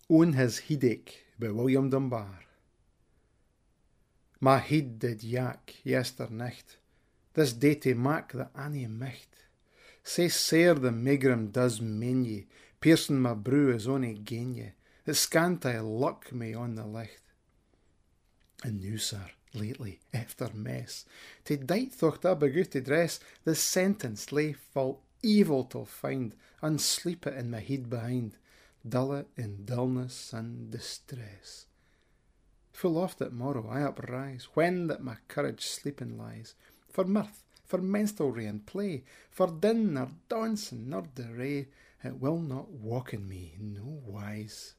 Oon his Headache by William Dunbar. My head did yak yesternicht, this day to mak that Annie micht. Sae sair the megrim does men ye, piercing my brew is ony gain ye, that scant I luck me on the licht. And now, sir, lately, efter mess, to dight thocht I begout to dress, the sentence lay full evil to find, unsleep it in my head behind, dull it in dullness and distress. Full oft at morrow I uprise, when that my courage sleeping lies, for mirth, for minstrelsy and play, for din nor dancing nor deray, it will not walk in me no wise.